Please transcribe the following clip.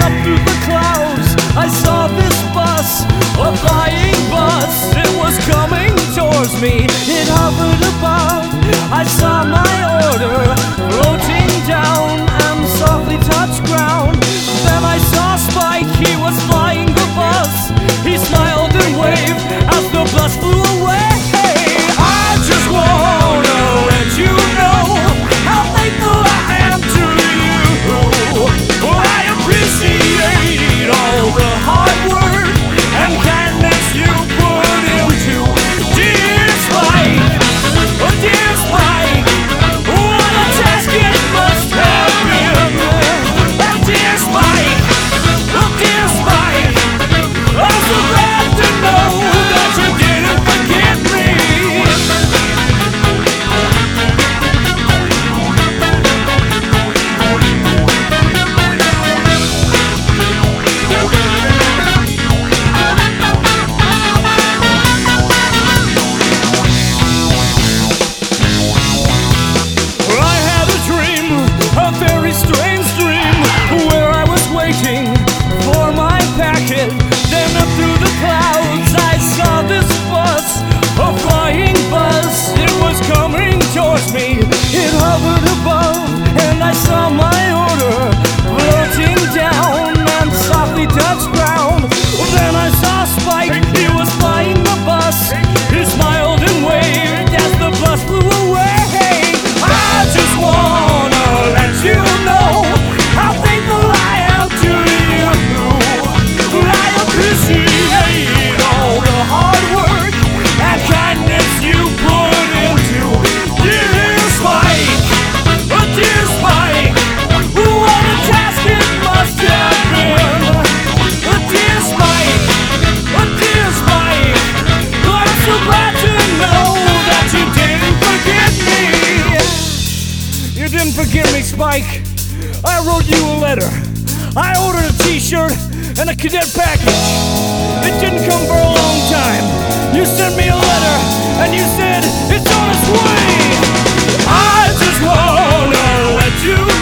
up through the clouds I saw this bus, a flying bus. It was coming towards me, it hovered above. I saw my order floating down and softly touched ground. Then I saw Spike, he was flying the bus. He smiled and waved as the bus flew away. I just wanna let you know how thankful I am to you. I appreciate all the hard work and kindness you put into dear Spike. Oh dear Spike, what a task it must have been. Oh dear Spike, oh dear Spike, I'm so glad to know that you didn't forget me. I had a dream, a very strange dream, where I was waiting for my packet. Then up through the clouds I saw this bus, a flying bus. It was coming towards me, it hovered above, and I saw my order floating down and softly touched ground. Then I saw Spike, he was flying the bus. He smiled and waved as the bus flew away. I just wanna let you know how thankful I am to you. I appreciate all the hard work and kindness you put into dear Spike. Oh dear Spike, what a task it must have been. Oh dear Spike, oh dear Spike, I'm so glad to know that you didn't forget me. You didn't forget me, Spike. I wrote you a letter. I ordered a t-shirt and a cadet package. It didn't come for a long time. You sent me a letter and you said it's on its way. I just wanna let you